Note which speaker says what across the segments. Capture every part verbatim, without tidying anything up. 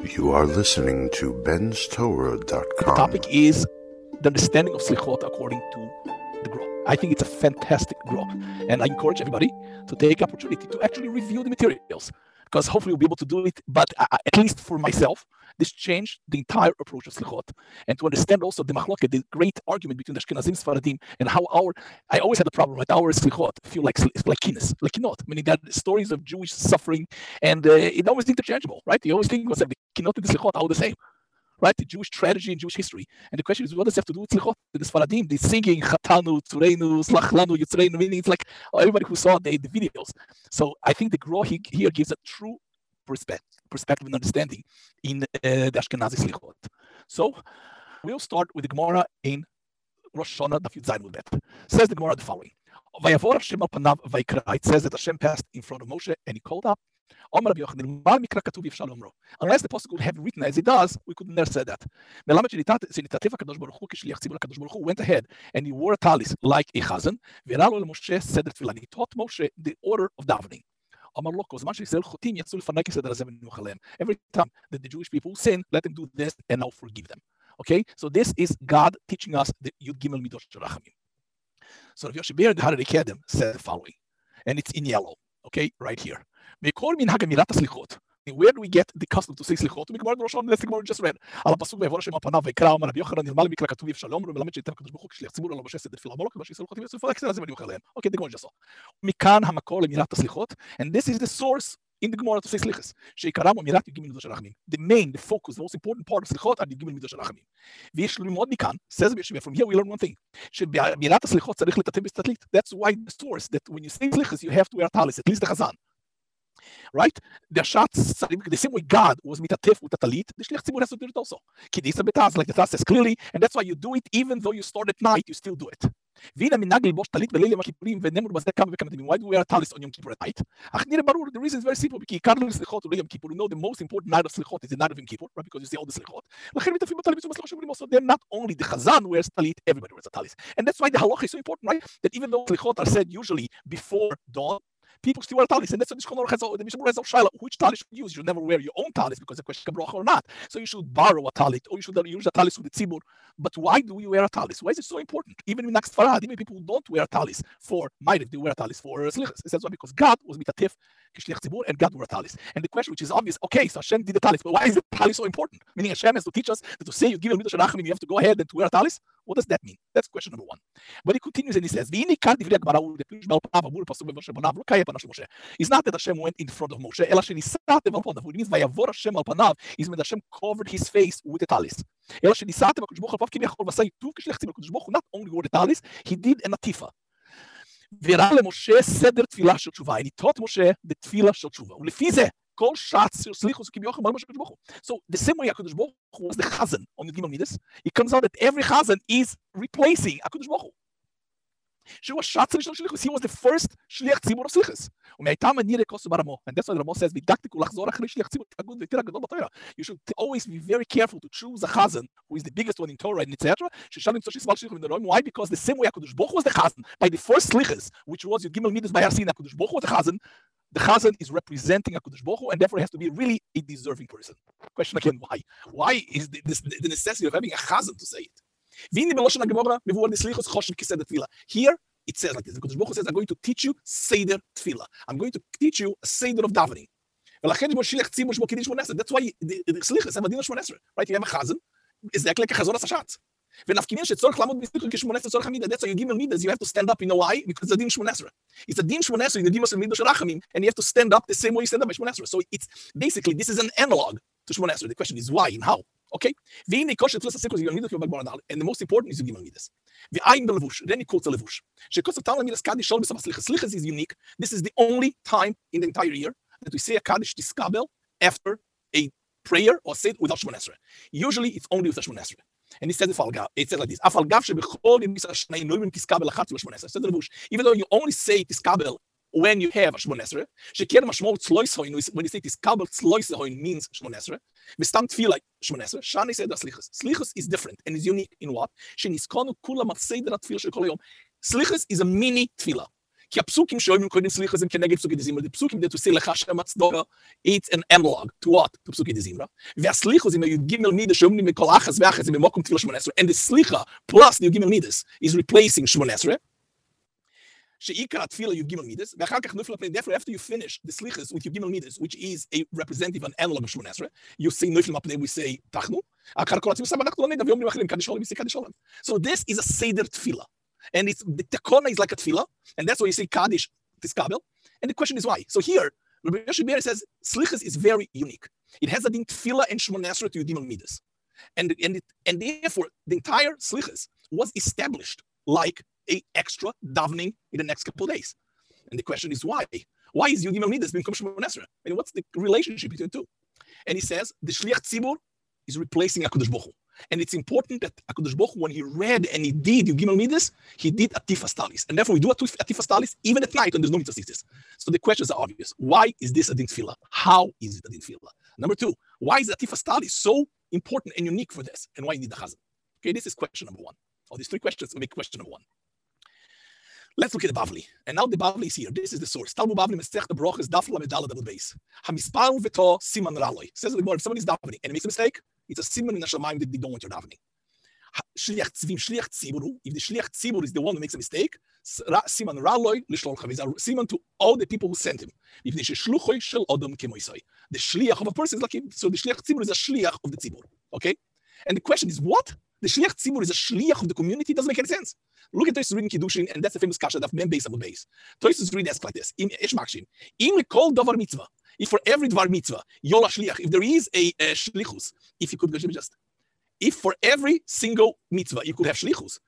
Speaker 1: You are listening to Ben's Torah dot com.
Speaker 2: The topic is the understanding of Slichot according to the Gra. I think it's a fantastic Gra, and I encourage everybody to take the opportunity to actually review the materials, because hopefully we'll be able to do it. But uh, at least for myself, this changed the entire approach of Slichot, and to understand also the machloket, the great argument between the Ashkenazim and Sfaradim, and how our, I always had a problem with our Slichot feel like like kinnis, like kinot, meaning that stories of Jewish suffering, and uh, it always interchangeable, right? You always think was like the kinot and the Slichot are all the same, right? The Jewish tragedy and Jewish history, and the question is, what does it have to do with Slichot? The Sfaradim, the singing Chatanu, Tureinu, Slachlanu, Yitzreinu, meaning it's like everybody who saw the, the videos. So I think the Gra here gives a true perspective, perspective and understanding in uh, the Ashkenazi Slichot. So we'll start with the Gemara in Rosh Hashanah, Daf Yud Zayin Amud Bet. Says the Gemara the following: Vayavor Hashem al panav vayikra. It says that Hashem passed in front of Moshe and he called up. Unless the Apostle would have written as it does, we could never say that. Went ahead and he wore a talis like a chazan. He taught Moshe the order of davening. Every time that the Jewish people sin, let them do this and I'll forgive them. Okay, so this is God teaching us the Yud Gimel Midos Rachamim. So Rav Yoshe Ber the Harei Kedem said the following, and it's in yellow. Okay, right here. Where do we get the custom to say slichot? We Gemara Rosh Hashanah, that's the Gemara just read. Al pasuk vayavor Hashem al panav vayikra, Amar Rabbi Yochanan nirmal mikra katuv yivshalom ro melamed sheyitem HaKadosh Baruch Hu k'shliach tzibur al Moshe seder tefila molok v'ashir slichot v'yosef al ekser azem v'niuch aleim. Okay, the Gemara just saw. Mikan hamakor lemirat slichot, and this is the source in the Gemara to say slichas. Sheikaram mirat yigimel midosh rachamim. The main, the focus, the most important part of slichot are the yigimel midosh rachamim. V'yesh limod mikan, says Rabbi Yoshe, from here we learn one thing. Shemirat slichot tzarich letatem b'statlit. That's why the source that when you say slichas you have to wear talis, at least the chazan. Right? The shots, the same way God was mitatef with the talit, the shliach tzibur has to do it also. Kidisa betaz, like the Taz says clearly, and that's why you do it even though you start at night, you still do it. Why do we wear a talis on Yom Kippur at night? The reason is very simple. We know the most important night of Slichot is the night of Yom Kippur, right? Because you see all the Slichot. So they're not only the Chazan wears talit, everybody wears a talis. And that's why the halacha is so important, right? That even though Slichot are said usually before dawn, people still wear talis, and that's what the Shulchan Aruch has. The Mishnah has shaila, which talis should you use? You should never wear your own talis because the question is bracha or not. So you should borrow a talit, or you should use a talis with the tzibur. But why do you wear a talis? Why is it so important? Even in Nax Farad, even people who don't wear a talis for Ma'ariv, they wear a talis for slichas. It says why? Because God was mitatef k'shliach tzibur, and God wore a talis. And the question, which is obvious, okay, so Hashem did the talis, but why is the talis so important? Meaning Hashem has to teach us that to say you give a midrash rachamim, you have to go ahead and to wear a talis. What does that mean? That's question number one. But he continues and he says, it's not that Hashem went in front of Moshe. What it means vayavor Hashem al panav is when Hashem covered his face with the talis. Not only wore the talis, he did an atifa. And he taught Moshe the tefillah shel tshuva. So the same way HaKadosh Baruch Hu was the chazan on the Gimel Midas, it comes out that every chazan is replacing HaKadosh Baruch Hu. He was the first shliach tzibur of slichas. And that's why the Ramo says, you should always be very careful to choose a chazan who is the biggest one in Torah and et cetera. Why? Because the same way HaKadosh Baruch Hu was the chazan by the first slichas, which was your Gimel Midas by Har Sinai, HaKadosh Baruch Hu was the chazan. The chazan is representing HaKadosh Baruch Hu, and therefore has to be really a deserving person. Question again, why? Why is the, this, the necessity of having a chazan to say it? Here, it says like this. HaKadosh Baruch Hu says, I'm going to teach you Seder Tefillah. I'm going to teach you a Seder of davening. That's why the, the, the Slichas have a din of Shmonesre. Right? You have a chazan. It's like a chazon asashat. That's why you give midas, you have to stand up. You know why? Because it's a din shmonesra. It's a din shmonesra in the dimas and midas rachamim, and you have to stand up the same way you stand up by shmonesra. So it's basically this is an analog to shmonesra. The question is why and how. Okay. And the most important is you give midas. Then he quotes a levush. Slichas is unique. This is the only time in the entire year that we say a kaddish tiskabel after a prayer or say it without shmonesra. Usually it's only with a shmonesra. And he says it says like this. Even though you only say tiskabel when you have a shmonesre, when you say tiskabel tzloisehoin means shmonesre, v'stam tefillah shmonesre, shani said slichus. Slichus is different and is unique in what? Slichus is a mini tefillah. כי הפסוקים שאומרים קודם סליחה הם כנגד פסוקי דזמרה, the פסוקים that to say לך השם הצדקה, it's an analog to what? to פסוקי דזמרה. והסליחה זה י"ג מידס שאומרים מכל אחס ואחס זה במקום תפילה שמונה עשרה, and the סליחה plus the י"ג מידס is replacing שמונה עשרה, שעיקר התפילה י"ג מידס, ואחר כך נופל הפני, therefore after you finish the slichas with י"ג מידס, which is a representative and analog of שמונה עשרה, you say נופל הפני, we say תחנו, אחר כל עצמי סבא אנחנו לא נדע, ואומרים אחרים, קדיש עולם, we say קדיש עולם. So this is a seder tefillah, and it's, the tekona is like a tefillah, and that's why you say Kaddish Tiskabel, and the question is why. So here, Rabbi Yoshi Beer says, slichas is very unique. It has a din tefillah and Shmoneh Esrei to Yudimel Midas. And, and, it, and therefore, the entire slichas was established like a extra davening in the next couple of days. And the question is why? Why is Yudimel Midas become Shmoneh Esrei? I mean, what's the relationship between the two? And he says, the Shliach Tzibur is replacing HaKadosh Baruch Hu. And it's important that HaKadosh Baruch Hu, when he read and he did Yudimel Midas, he did Atifas Talis. And therefore, we do Atifas Talis even at night when there's no mitzvah sisters. So the questions are obvious. Why is this a din tefillah? How is it a din tefillah? Number two, why is Atifas Talis so important and unique for this? And why you need the chazan? Okay, this is question number one. All these three questions will make question number one. Let's look at the Bavli. And now the Bavli is here. This is the source. Talmud Bavli Masechta Brochas Daf Lamed Daled Amud Beis. Hamispar V'to Siman Raloi. Says the Gemara, if somebody is davening and he makes a mistake, it's a siman in Hashemayim that they don't want your davening. Shliach Tzivim Shliach Tziburu. If the Shliach Tzibur is the one who makes a mistake, siman Raloi Lishlol Chaviz. Siman to all the people who sent him. If the Shluchoi Shel Odom Kemoisai. The Shliach of a person is like him. So the Shliach Tzibur is a Shliach of the Tzibur. Okay? And the question is, what? The Shliach Tzibur is a Shliach of the community? It doesn't make any sense. Look at Tosis reading Kiddushin, and that's the famous kasha of Mem Beis Amud Beis. Tosis read asks like this: Im Esh Makshim, Im Kol Davar Mitzvah. If for every Dvar Mitzvah, Yola Shliach, if there is a, a Shlichus, if you could just, if for every single Mitzvah you could have Shlichus,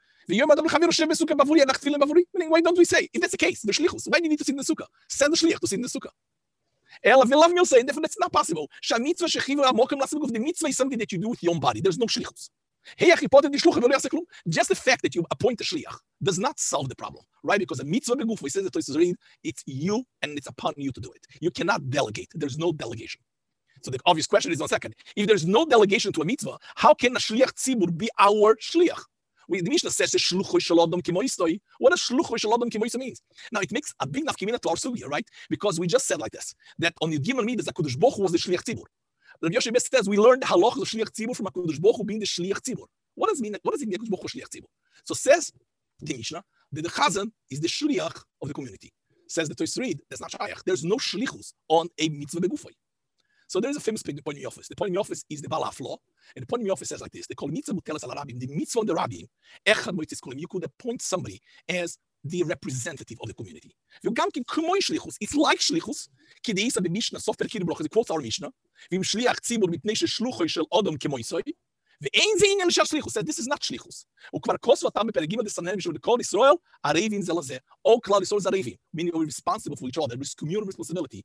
Speaker 2: why don't we say, if that's the case, the Shlichus, why do you need to sit in the Sukkah? Send the Shliach to sit in the Sukkah. Ela v'lav mil say, therefore that's not possible. The mitzvah is something that you do with your own body. There's no Shlichus. Just the fact that you appoint a shliach does not solve the problem, right? Because a mitzvah beguf, we say that Tosis read, it's you and it's upon you to do it. You cannot delegate. There's no delegation. So the obvious question is, one second, if there's no delegation to a mitzvah, how can a shliach tzibur be our shliach? We, the Mishnah says, shluchoi shel adam kimoistoi. What does shluchoi shel adam kimoistoi means? Now it makes a big nafkimina to our sugya, right? Because we just said like this, that on the Gimel Midas, HaKadosh Baruch Hu was the shliach tzibur. Rabbi Yoshi Beis says we learned the halach of shliach tzibur from HaKadosh Baruch Hu being the shliach tzibur. What does it mean? What does it mean? HaKadosh Baruch Hu shliach tzibur. So says the Mishnah that the chazan is the shliach of the community. Says the Tosis read, that's not shayach. There's no shlichus on a mitzvah begufay. So there is a famous pig, the Ponim Yofis. The Ponim Yofis is the Balaf law, and the Ponim Yofis says like this: they call mitzvah mutelas al rabim. The mitzvah on the rabbim, echad moitzis kolim. You could appoint somebody as the representative of the community. It's like shlichus. Kideisa the Mishnah, soft the Kiddush, it quotes our Mishnah. Vim shliach tzibur mitnei shluchoi shel adam kemoisoi. Ve'ein zein el shlichus. Said this is not shlichus. Ukvar kosva tam beperigim de sanem shel kol Israel arevim zelazeh. All Klal Yisrael is arevim, meaning we're responsible for each other. There's communal responsibility.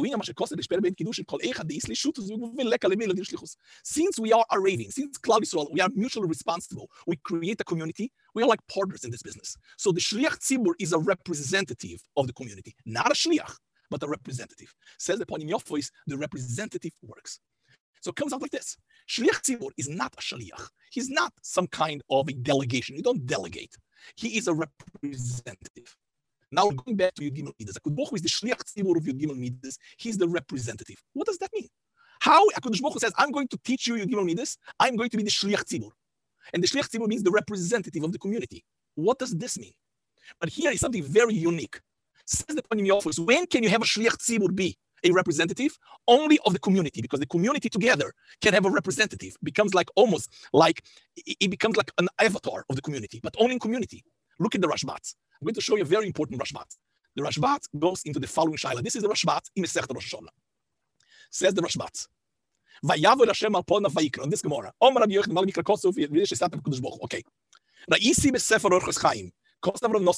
Speaker 2: Since we are arevim, since Klal Yisrael, we are mutually responsible. We create a community. We are like partners in this business. So the shliach tzibur is a representative of the community, not a shliach, but a representative. Says the Ponim Yofis, the representative works. So it comes out like this. Shliach tzibur is not a shliach. He's not some kind of a delegation. You don't delegate. He is a representative. Now going back to Yud Gimel Midas, HaKadosh Baruch Hu is the shliach tzibur of Yud Gimel Midas. He's the representative. What does that mean? How HaKadosh Baruch Hu says, I'm going to teach you Yud Gimel Midas. I'm going to be the shliach tzibur. And the shliach tzibur means the representative of the community. What does this mean? But here is something very unique. Says the Ponim Yofis, when can you have a shliach tzibur be a representative? Only of the community, because the community together can have a representative. It becomes like almost like, it becomes like an avatar of the community, but only in community. Look at the Rashbat. I'm going to show you a very important Rashbat. The Rashbat goes into the following shaila. This is the Rashbat in Masechta Rosh Hashanah. Says the Rashbat, Vayavod Hashem al ponav vayikra, on this Gemara. Omar Rabbi Yochanan, Malbikra Kosov, Yiddish Esat HaKadosh Baruch Hu. Okay. Ra'isi b'sefer Orchos Chaim. A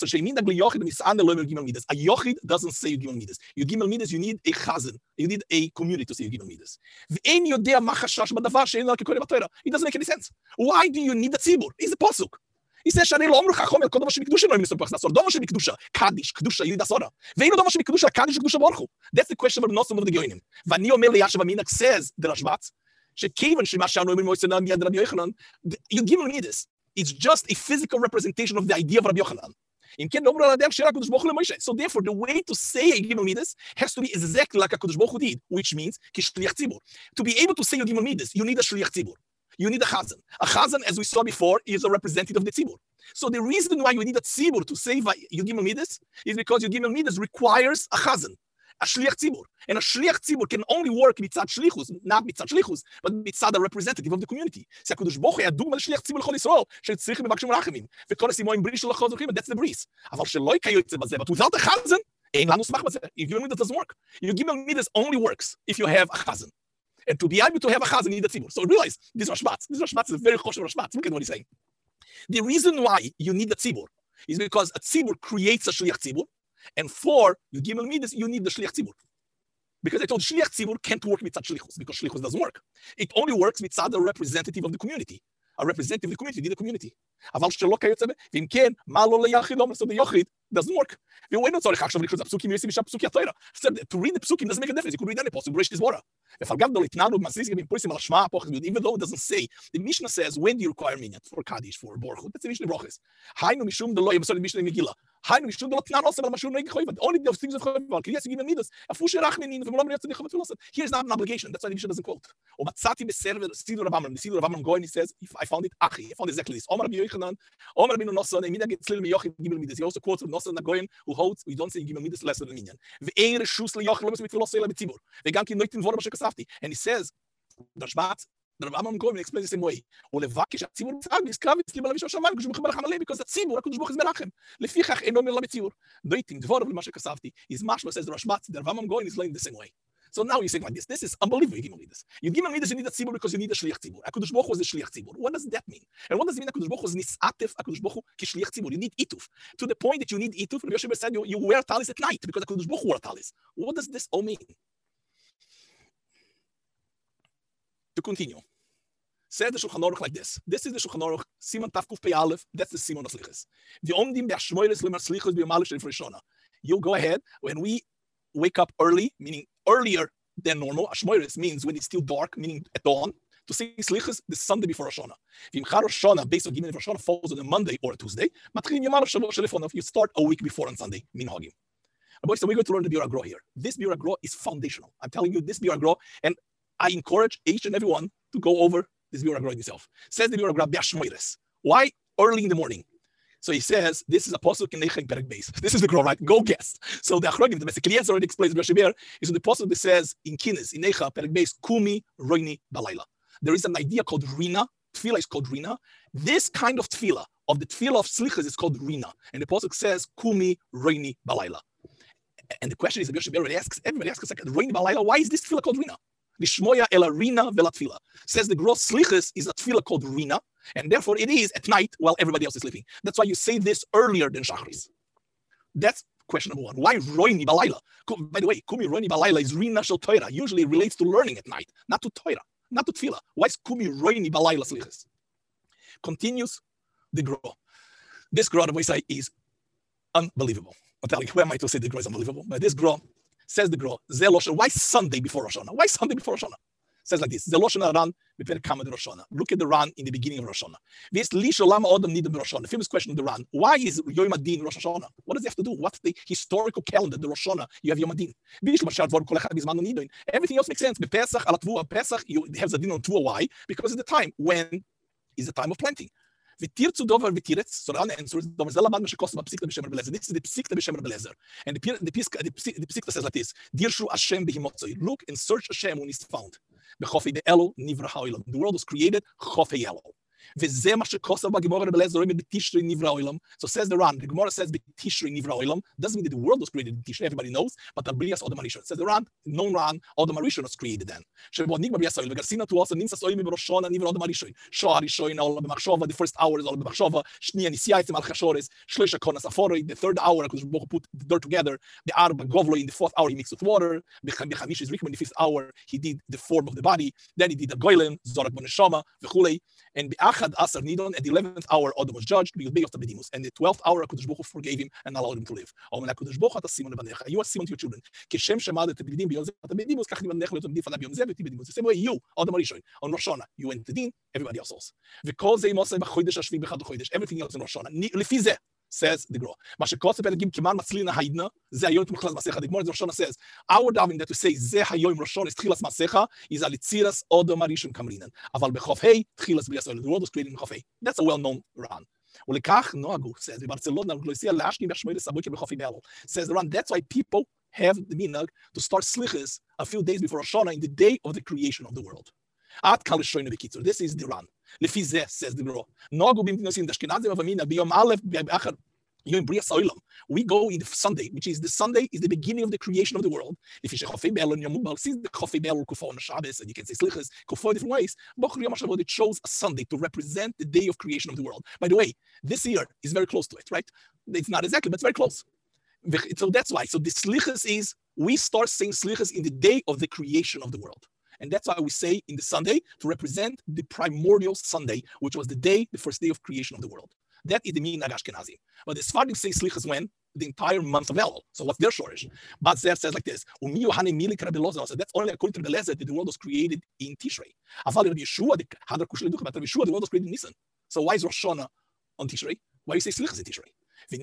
Speaker 2: yochid doesn't say Yud Gimel Midas. Yud Gimel Midas, you need a chazan. You need a community to say Yud Gimel Midas. It doesn't make any sense. Why do you need the tzibur? It's the pasuk. He says, Kaddish, Kedusha, you need Asora. Kaddish, Kedusha Baruch. That's the question of the Nosom of the Goyim. Vani Omer Yashav Aminak says the Rashbat, Shekevan Shemashan Omer Moisenan Yad Rabbi Yochanan, Yud Gimel Midas. It's just a physical representation of the idea of Rabbi Yochanan. So therefore, the way to say a Gimel Midas has to be exactly like HaKadosh Baruch Hu did, which means Kishliach Tzibur. To be able to say your Gimel Midas, you need a Shliach Tzibur. You need a Chazan. A Chazan, as we saw before, is a representative of the Tzibur. So the reason why you need a Tzibur to say your Gimel Midas is because your Gimel Midas requires a Chazan, a Shliach Tzibur. And a Shliach Tzibur can only work mitzad Shlichus, not mitzad Shlichus, but mitzad a representative of the community. So HaKadosh Baruch Hu had dugma Shliach Tzibur L'chol Yisrael, she'tzrichim mevakshim rachamim, v'kol ha'simoim bris shel ha'chazor chim, that's the bris. Aval sheloi kayotze bazeh, but without a Chazan, ein lanu smach bazeh. Your Gimel Midas doesn't work. Your Gimel Midas only works if you have a Chazan. And to be able to have a Chazan, you need a Tzibur. So realize, this Rashbatz, this Rashbatz is a very choshev Rashbatz. Look at what he's saying. The reason why you need a Tzibur is because a Tzibur creates a Shliach Tzibur, and for your Gimel Midas, you need the Shliach Tzibur. Because I told Shliach Tzibur can't work mitzad Shlichus, because Shlichus doesn't work. It only works mitzad a representative of the community. A representative of the community, need the community. Aval shelo kayotze be, v'im ken, ma lo leyachid lo, so the yochid doesn't work. To read the psukim doesn't make a difference. You could read any possible Bereshit Zbora. Even though it doesn't say, the Mishnah says, when do you require minyan for Kaddish, for Borchut? That's the Mishnah Brochus. Hainu mishum de lo, I'm sorry, Mishnah Megillah. Hainu mishum de lo tnan also, but mashum negi choyvad. Only the things of choyvad. Yes, you give them midas. Afush rachmenin, v'molam reyatz nechot v'loset. Here's not an obligation. That's why the Mishnah doesn't quote. O matzati beserver Siddur Rav Amram. The Siddur Rav Amram going, he says, if I found it, achi. I found exactly this. Omar Rabbi Yochanan, Omar Rabbi Nosson, and Midah Gitzlil Miyochid Gimel Midas. He also quotes from Nosson Nagoyin, who holds we don't say Gimel Midas lesser than minyan. Ve'ein reshus liyochid lo mit v'lo seila b'tzibur. Ve'gam ki noitin v'ora b'shek kasafti. And he says, the Shvat, the Rav Amram Goyen explains the same way. Ulevakish hatzibur mitzag v'iskrav v'tzibur l'visho shamayim k'shu mechem melech because the tzibur HaKadosh Baruch Hu is merachem. Lefichach eno mir la b'tzibur. Noitin v'ora b'shek kasafti. His mashma says the Rashbat, the Rav Amram Goyen is learning the same way. So now you're saying like this. This is unbelievable. You give me this. You give me this. You need a tzibur because you need a shliach tzibur. HaKadosh Baruch Hu is a shliach tzibur. What does that mean? And what does it mean? HaKadosh Baruch Hu is nisatif. HaKadosh Baruch Hu ki shliach tzibur. You need ituf to the point that you need ituf. Rabbi Yoshe said you, you wear talis at night because HaKadosh Baruch Hu wore talis. What does this all mean? To continue, said the Shulchan Aruch like this. This is the Shulchan Aruch Siman Tafkuf Pei Aleph. That's the Siman of Slichas. The Omdim be'ashmoyres lemar slichas be'amalish refreshona. You go ahead when we wake up early, meaning earlier than normal. Ashmoyres means when it's still dark, meaning at dawn. To say Slichas the Sunday before Rosh Hashanah. V'imchar Rosh Hashanah, based on Gimel Rosh Hashanah, falls on a Monday or a Tuesday. Matchilim Yom Aleph Shavua Shelefonav. You start a week before on Sunday. Minhagim. So we're going to learn the Biur HaGra here. This Biur HaGra is foundational. I'm telling you, this Biur HaGra, and I encourage each and everyone to go over this Biur HaGra itself. Says the Biur HaGra be'ashmoyres. Why early in the morning? So he says, this is a pasuk in Nechah Perek Beis. This is the Gra, right? Go guess. So the Achrogim, the Meseklietz already explains Rashi Ber, is the pasuk that says in Kines, in Nechah Perek Beis, Kumi Roini Balayla. There is an idea called Rina. Tefillah is called Rina. This kind of Tefillah, of the Tefillah of Slichas, is called Rina. And the pasuk says, Kumi Roini Balayla. And the question is, the Rashi Ber already asks, everybody asks a second, Roini Balayla, why is this Tefillah called Rina? Lishmoya ela Rina vela Tefillah. Says the gross Slichas is a Tefillah called Rina, and therefore it is at night while everybody else is sleeping. That's why you say this earlier than Shachris. That's question number one. Why Roini Balayla? By the way, Kumi Roini Balayla is Rina Shel Torah. Usually it relates to learning at night, not to Torah, not to Tefillah. Why is Kumi Roini Balayla Slichas? Continues the Gra. This Gra, the way I say, is unbelievable. I'm telling you, who am I to say the Gra is unbelievable? But this Gra says the Gra, why Sunday before Rosh Hashanah? Why Sunday before Rosh Hashanah? Says like this, Ran, look at the Ran in the beginning of Rosh Hashanah. The famous question of the Ran, why is Yom Adin Rosh Hashanah? What does it have to do? What's the historical calendar, the Rosh Hashanah? You have Yom Adin. Everything else makes sense. Pesach, Pesach, you have the din on Tvua. Why? Because it's the time when is the time of planting. So the answer is this is the Psikta b'Shem Rebbe Lezer. And the the Psikta says like this: Dirshu Hashem b'himotzoi. Look and search Hashem when he's found. The world was created Chofei Elo. So says the Ran, the Gemara says B'Tishrei Nivra Olam. Doesn't mean that the world was created in Tishrei, everybody knows, but Al-Brias Odom Harishon. Says the Ran, known Ran, Odom Harishon was created then. The first hour is all b'machshava, Shniya Nisiyaitzim al Chashores, Shloisha Konas Aforoi, the third hour, because we put the dirt together, the Arba Govlo, in the fourth hour he mixed with water, B'chamish is Rikim, in the fifth hour he did the form of the body, then he did the Goylem, Zorak Boneshama, V'chulei, and B'achad Asar Nidon, at the eleventh hour Odom was judged, and the twelfth hour HaKadosh Baruch Hu forgave him and allowed him to live. You are Simon to your children. The same way you, Odom Harishon, on Rosh Hashanah, you went to Din, everybody else also. Everything else in Rosh Hashanah. says the Gra. Mashekotze Belegim Kiman Matzlina Haidna, Ze Hayom Tmuchlas Masecha. The Gemara Rosh Hashanah says, our davening that we say, Ze Hayom Rosh Hashanah is Tchilas Masecha, is Alitziras Odom Arishon Kamrinan. Aval Bechof Hei, Tchilas Brias Oil. The world was created in Chof Hei. That's a well-known Ran. Ulekach Noagu says, Barcelona, Gloisia Lashki, Bechshmoide Saboki Bechofi Be'el. Says the Ran, that's why people have the minhag to start slichas a few days before Rosh Hashanah in the day of the creation of the world. At Kal Shoyne Bekitzur. This is the Ran. Lefi Zeh, says the Gra. Noagu Bimtinosim Dashkenazim Avamina Biyom Aleph Be'achar. We go in the Sunday, which is the Sunday is the beginning of the creation of the world. If you see the Chofei Be'el Kufo on Shabbos, and you can say Slichas Kufo different ways, it shows a Sunday to represent the day of creation of the world. By the way, this year is very close to it, right? It's not exactly, but it's very close. So that's why. So the Slichas is, we start saying Slichas in the day of the creation of the world. And that's why we say in the Sunday to represent the primordial Sunday, which was the day, the first day of creation of the world. That is the meaning of Ashkenazim. But the Sephardim say Slichas when? The entire month of Elul. So what's their shorish? But Zer says like this. So that's only according to the Lezer that the world was created in Tishrei. The world was created in Nisan. So why is Rosh Hashanah on Tishrei? Why do you say Slichas in Tishrei? Says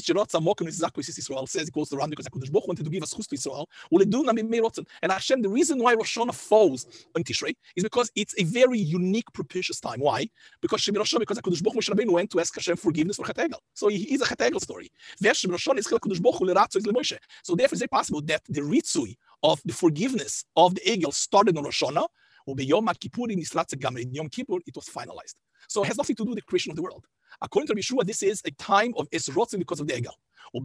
Speaker 2: he quotes the Ram because HaKadosh Baruch Hu wanted to give us chus to Israel. And Hashem, the reason why Rosh Hashanah falls on Tishrei is because it's a very unique, propitious time. Why? Because Shemi Rosh Hashanah, because HaKadosh Baruch Hu Moshe Rabbeinu went to ask Hashem forgiveness for Chet Egel. So he is a Chet Egel story. So therefore, is it possible that the ritzui of the forgiveness of the Egel started on Rosh Hashanah, and Yom Kippur, in Yom Kippur, it was finalized. So it has nothing to do with the creation of the world. According to Rabbi Yeshua, this is a time of Esrotzim because of the Egel.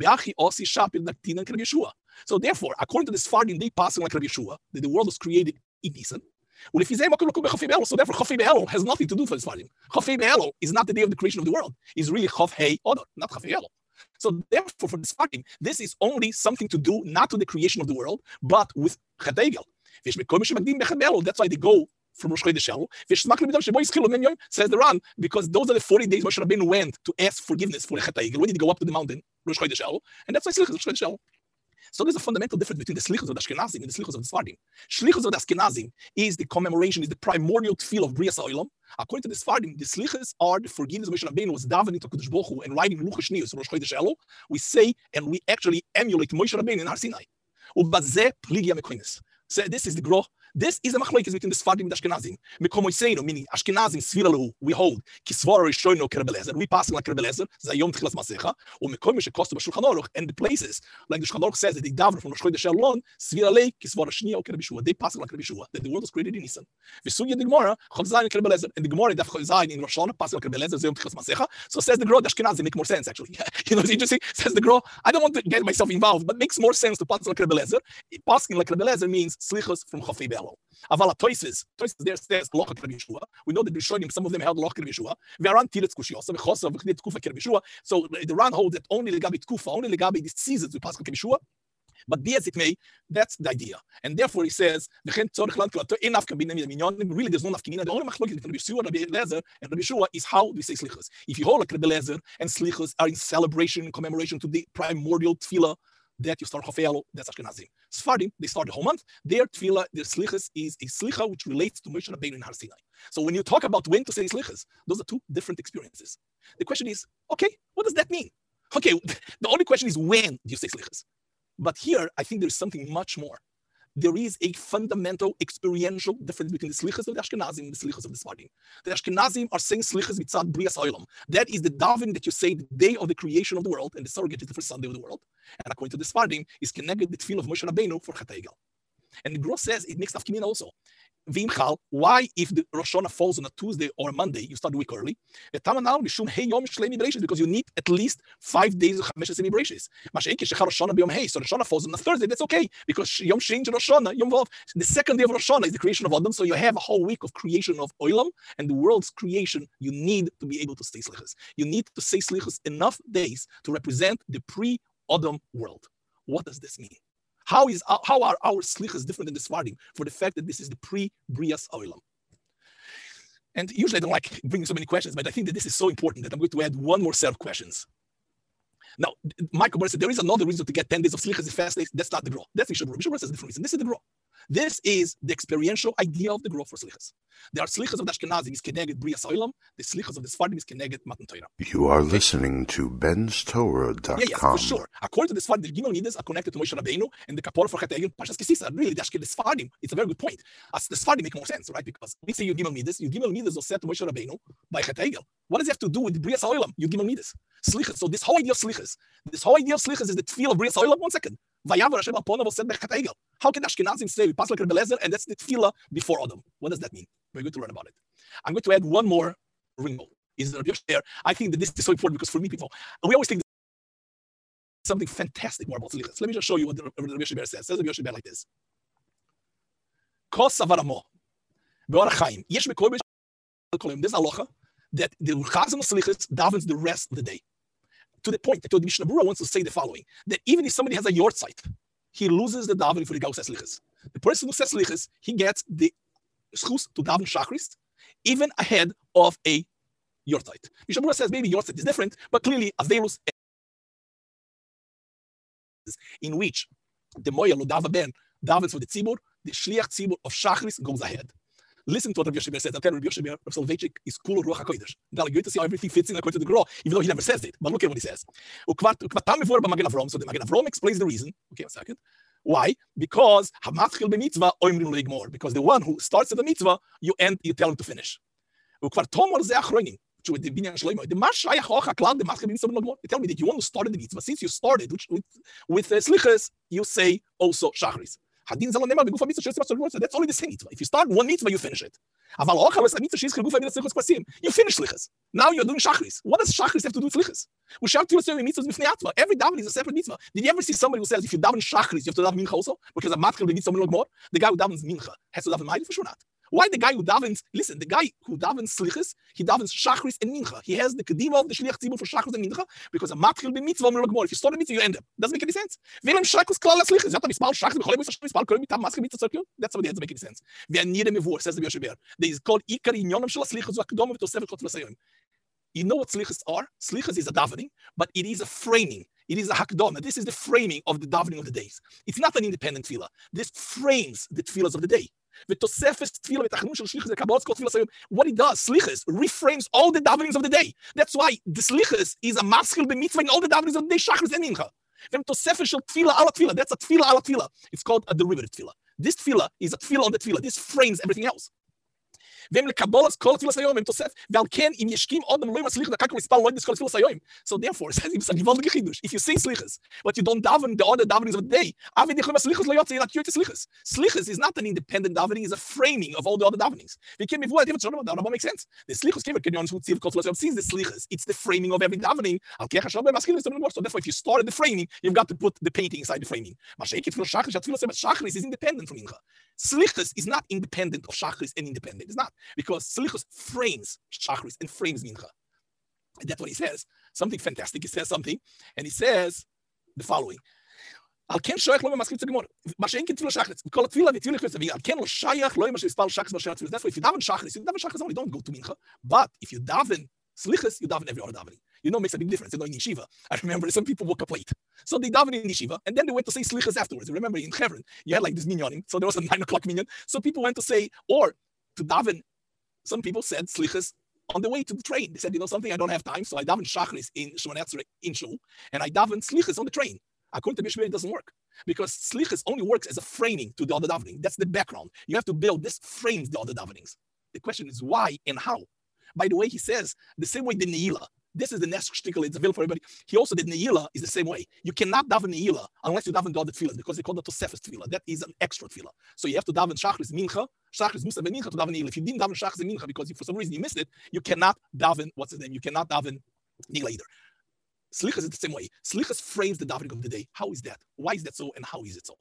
Speaker 2: So therefore, according to the Sephardim, they pass like Rabbi Yeshua, that the world was created in Nisan. So therefore, Chofei Be'el has nothing to do for the Sephardim. Chofei Be'el is not the day of the creation of the world. It's really Chof Hei Odor, not Chofei Be'el. So therefore, for the Sephardim, this is only something to do not with the creation of the world, but with Chet Egel. That's why they go from Rosh Chodesh Elul. Says the Ran, because those are the forty days Moshe Rabbeinu went to ask forgiveness for the Chet Egel. When did he go up to the mountain? Rosh Chodesh Elul. And that's why Slichas Rosh Chodesh Elul. So there's a fundamental difference between the Slichas of the Ashkenazim and the Slichas of the Sephardim. Slichas of the Ashkenazim is the commemoration, is the primordial tefillah of Brias Ha'olam. According to the Sephardim, the Slichas are the forgiveness of Moshe Rabbeinu was davening to HaKadosh Baruch Hu and writing Luchas Shniyos, Rosh Chodesh Elul. We say and we actually emulate Moshe Rabbeinu in Har Sinai. Ubazeh Pligia Mekoines. So this is the Groh. This is a machlokes between the Sephardim and the Ashkenazim. Mekomoiseinu, meaning Ashkenazim, Svilalu, we hold, Kisvara Rishono Kerebelezer, we pass like Kerebelezer, Zayom Tchilas Masecha, or Mekomish Kosta B'Shulchan Aruch, and the places, like the Shulchan Aruch says that they daven from Rosh Chodesh Elul, Svilalei, Kisvara Shnia, or Kerebeshua, they pass like Kerebeshua, that the world was created in Nisan. V'suya the Gemara, Chav Zayin Kerebelezer, and the Gemara, Daf Zayin in Rosh Hashanah, pass like Kerebelezer, Zayom Tchilas Masecha. So says the Groh, the Ashkenazim make more sense actually. You know, it's interesting. Says the Groh, I don't want to get myself involved, but makes more sense to pass like Kerebelezer. Passing like Kerebelezer means Slichos from Chofei Be'el. Avala Toises, Toises there says Locha Rabbi Yeshua. We know that Rishonim, some of them held Locha Rabbi Yeshua. Ve'aran Tiretz Kushiyos, Ve'chosav V'chnei Tkufa Rabbi Yeshua. So the Ran holds that only Legabi Tkufa, only Legabi the seasons we pass Rabbi Yeshua. But be as it may, that's the idea. And therefore he says, really there's no nafkamina. The only machlokes between Rabbi Yeshua, Rabbi Eliezer, and Rabbi Yeshua is how we say slichas. If you hold like Rabbi Eliezer and slichas are in celebration and commemoration to the primordial tefillah, that you start Chofei Elul, that's Ashkenazim. Sephardim, they start the whole month. Their tefillah, their slichas is a slicha which relates to Moshe Rabbeinu in Har Sinai. So when you talk about when to say slichas, those are two different experiences. The question is, okay, what does that mean? Okay, the only question is when do you say slichas? But here, I think there's something much more. There is a fundamental experiential difference between the slichas of the Ashkenazim and the slichas of the Sephardim. The Ashkenazim are saying slichas mitzad Brias Ha'olam. That is the davening that you say the day of the creation of the world, and the surrogate is the first Sunday of the world. And according to the Sephardim, is connected the tefillah of Moshe Rabbeinu for Chet Egel. And the Groh says it makes nafkamina also. V'imchal, why if the Rosh Hashanah falls on a Tuesday or a Monday, you start the week early? Because you need at least five days of Chamesh Semi Bereshis. So Rosh Hashanah falls on a Thursday, that's okay, because Yom Shein to Rosh Hashanah, Yom Vav, the second day of Rosh Hashanah is the creation of Adam, so you have a whole week of creation of Olam, and the world's creation, you need to be able to say Slichas. You need to say Slichas enough days to represent the pre-Adam world. What does this mean? How is how are our slichas different than the Sephardim for the fact that this is the pre-Brias Olam? And usually I don't like bringing so many questions, but I think that this is so important that I'm going to add one more set of questions. Now, Michael said there is another reason to get ten days of slichas in fast days. That's not the Groh. That's Mishabur. Mishabur says a different reason. This is the Groh. This is the experiential idea of the Groh for slichas. There are slichas of the Ashkenazim is keneged Brias Olam. The slichas of the Sfardim is keneged Matan Torah.
Speaker 1: You are listening to Ben's Torah dot com.
Speaker 2: Yeah, yes, for sure. According to the Sfardim, the Gimel Midas are connected to Moshe Rabbeinu and the Kapor for Chet Egel, Pashas Kisisa. Really, the Ashkenazim, the Sfardim, it's a very good point. As the Sfardim make more sense, right? Because we say you Gimel Midas, you Gimel Midas are set to Moshe Rabbeinu by Chet Egel. What does it have to do with Brias Olam? You Gimel Midas. Slichas. So this whole idea of slichas, this whole idea of slichas is the tefillah of Brias Olam. One second. Vayavar Hashem al Ponav said by Chet Egel. How can Ashkenazim say we pass like Rebbe Lezer and that's the tefillah before Adam? What does that mean? We're going to learn about it. I'm going to add one more wrinkle. Is Rabbi Yosher? I think that this is so important because for me, people, we always think something fantastic more about slichas. Let me just show you what the Rabbi Yosher says. Says Rabbi Yosher like this. Kos savaramo, be'orach chaim. Yesh mekor b'shalom. There's a halacha that the chazan of slichas davens the rest of the day. To the point that the Mishnah Berurah wants to say the following: that even if somebody has a yortzeit, he loses the davening for the guy who says slichas. The person who says slichas, he gets the schus to daven shachris, even ahead of a yortzeit. Mishnah Berurah says maybe yortzeit is different, but clearly avelus in which the moya lo dava ben davens for the tzibur, the shliach tzibur of shachris goes ahead. Listen to what Rabbi Yosher says. I'll tell you, Rabbi Yosher, Rabbi Soloveitchik is cool Ruach HaKodesh. Now, you're going to see how everything fits in according to the Gra, even though he never says it. But look at what he says. So the Magen Avram explains the reason. Okay, a second. Why? Because because the one who starts at the mitzvah, you end, you tell him to finish. They tell me that you want to start the mitzvah. Since you started with, with, with uh, slichas, you say also shachris. That's only the same mitzvah. If you start one mitzvah, you finish it. You finish slichas. Now you're doing shachris. What does shachris have to do with slichas? Every daven is a separate mitzvah. Did you ever see somebody who says if you daven shachris, you have to daven mincha also? Because a matchil be mitzvah more. The guy who davens mincha has to daven ma'ariv? For sure not. Why the guy who davens, listen, the guy who davens slichas, he davens shachris and mincha. He has the kedima of the shliach tzibur for shachris and mincha because a matchil be mitzvah more. If you start a mitzvah, you end up. Doesn't make any sense. That's what the doesn't make any sense. Says the Yosher. There is called ikar inyonim shel slichas v'akdom v'tosefet chot v'sayom. You know what slichas are? Slichas is a davening, but it is a framing. It is a hakdom. This is the framing of the davening of the days. It's not an independent tefillah. This frames the tefillahs of the day. What it does, slichas, reframes all the davenings of the day. That's why the slichas is a maskil b'mitzvah in all the davenings of the day, shachris and mincha. That's a tefillah ala tefillah. It's called a derivative tefillah. This tefillah is a tefillah on the tefillah. This frames everything else. So therefore, it says, if you say slichas, but you don't daven the other davenings of the day, slichas is not an independent davening, it's a framing of all the other davenings. That makes sense. The slichas, since the slichas, it's the framing of every davening. So therefore, if you started the framing, you've got to put the painting inside the framing. Shachris is independent from mincha. Slichas is not independent of shachris and independent. It's not. Because slichus frames shachris and frames mincha. And that's what he says. Something fantastic. He says something, and he says the following. Al ken shoyach lo maskil tzegmor. Mashen ken tefillah shachris. We call it tefillah v'tefillah chesed. Al ken lo shayach lo maskil spal shachris b'shat tefillah. That's why if you daven shachris, you daven shachris only. Don't go to mincha. But if you daven slichus, you daven every other davening. You know, it makes a big difference. You know, in yeshiva, I remember some people woke up late. So they davened in yeshiva, and then they went to say slichas afterwards. You remember in Hebron, you had like this minyanim. So there was a nine o'clock minyan. So people went to say, or to daven. Some people said slichas on the way to the train. They said, you know something, I don't have time, so I daven shachris in Shemona Esrei in shul, and I daven slichas on the train. According to Mishmei, it doesn't work because slichas only works as a framing to the other davening. That's the background. You have to build this frames the other davenings. The question is why and how. By the way, he says the same way the neila. This is the next shtickle. It's available for everybody. He also did neila is the same way. You cannot daven neila unless you daven the other tefillah because they call that tosefes tefillah. That is an extra tefillah. So you have to daven shachris mincha, shachris musa mincha to daven neila. If you didn't daven shachris mincha because you, for some reason you missed it, you cannot daven what's his name. You cannot daven neila either. Slichas is the same way. Slichas frames the davening of the day. How is that? Why is that so? And how is it so?